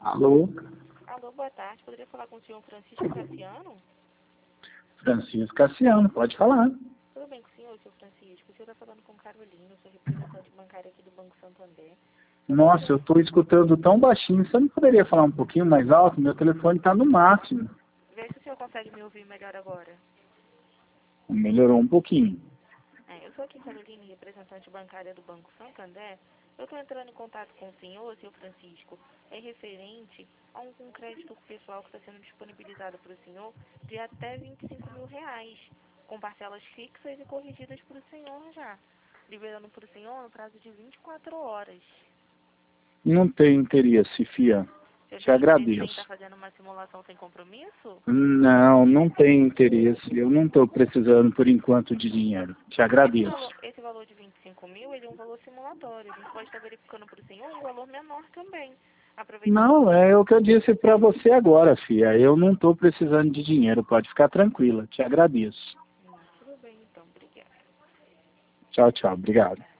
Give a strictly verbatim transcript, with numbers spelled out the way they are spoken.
Alô? Alô, boa tarde. Poderia falar com o senhor Francisco Cassiano? Francisco Cassiano, pode falar. Tudo bem com o senhor, senhor Francisco? O senhor está falando com Carolina, sou representante bancária aqui do Banco Santander. Nossa, eu estou escutando tão baixinho. Você não poderia falar um pouquinho mais alto? Meu telefone está no máximo. Vê se o senhor consegue me ouvir melhor agora. Melhorou um pouquinho. É, eu sou aqui Carolina, representante bancária do Banco Santander. Eu estou entrando em contato com o senhor, senhor Francisco, é referente a um, um crédito pessoal que está sendo disponibilizado para o senhor de até vinte e cinco mil reais, com parcelas fixas e corrigidas para o senhor já, liberando para o senhor no prazo de vinte e quatro horas. Não tem interesse, Fia. Você Te tem interesse em agradeço. estar fazendo uma simulação sem compromisso? Não, não tem interesse. Eu não estou precisando, por enquanto, de dinheiro. Te Esse agradeço. valor, esse valor de vinte e cinco mil, ele é um valor simulatório. A gente pode estar verificando para o senhor um valor menor também. Aproveitando. Não, é o que eu disse para você agora, Fia. Eu não estou precisando de dinheiro. Pode ficar tranquila. Te agradeço. Hum, tudo bem, então. Obrigada. Tchau, tchau. Obrigado.